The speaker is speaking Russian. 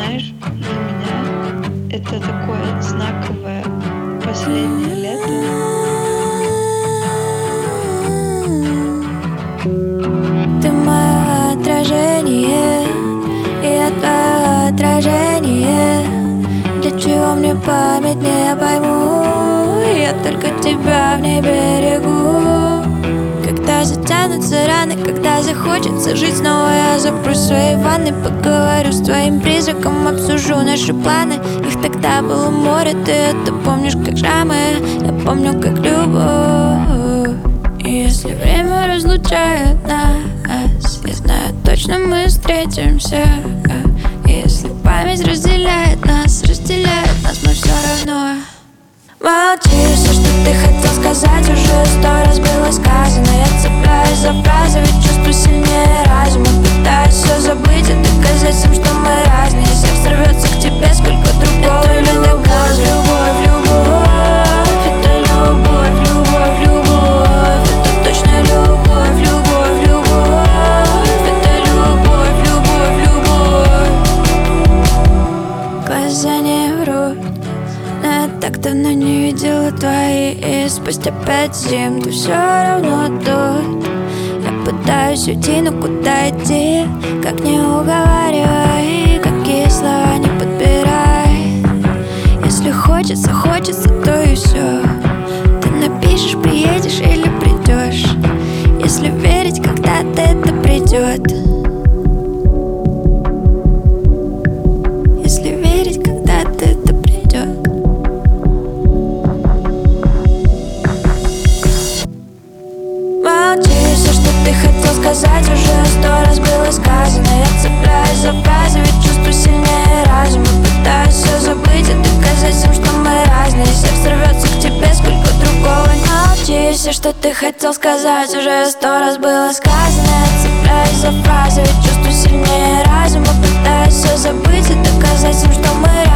знаешь, для меня это такое знаковое последнее лето. Ты мое отражение, и я твое отражение. Для чего мне память, не пойму. Я только тебя в ней берегу. Когда затянутся раны, когда захочется жить снова, я запрусь в своей ванной, поговорю с твоим призраком, обсужу наши планы. Их тогда было море, ты это помнишь как шрамы, я помню как любовь. И если время разлучает нас, я знаю точно мы встретимся. Если память разделяет нас, мы все равно. Молчи, все, что ты хотел сказать, уже 100 раз было сказано. Я цепляюсь за фразы, ведь чувство сильнее разума. Пытаюсь все забыть и доказать всем, что мы разные. Сердце рвется к тебе, сколько другого не доказывает. Любовь, любовь, это любовь, любовь, любовь. Это точно любовь, любовь, любовь. Это любовь, любовь, любовь. Глаза не врут, но я так давно не видела твои. И спустя 5 зим ты все равно тут. Я пытаюсь уйти, но куда идти? Как не уговаривай, какие слова не подбирай. Если хочется, то и все. Ты напишешь, приедешь или придешь. Если верить, когда-то это придет. Если верить, когда-то это придет. Молчи, все, что ты хотел сказать, уже 100 раз было сказано. Я цепляюсь за фразы, ведь чувство сильнее разума. Пытаюсь все забыть и доказать всем, что мы разные. Сердце рвется к тебе, сколько другого. Молчи, все, что ты хотел сказать, уже 100 раз было сказано. Я цепляюсь за фразы, ведь чувство сильнее разума. Пытаюсь все забыть и доказать всем, что мы разные.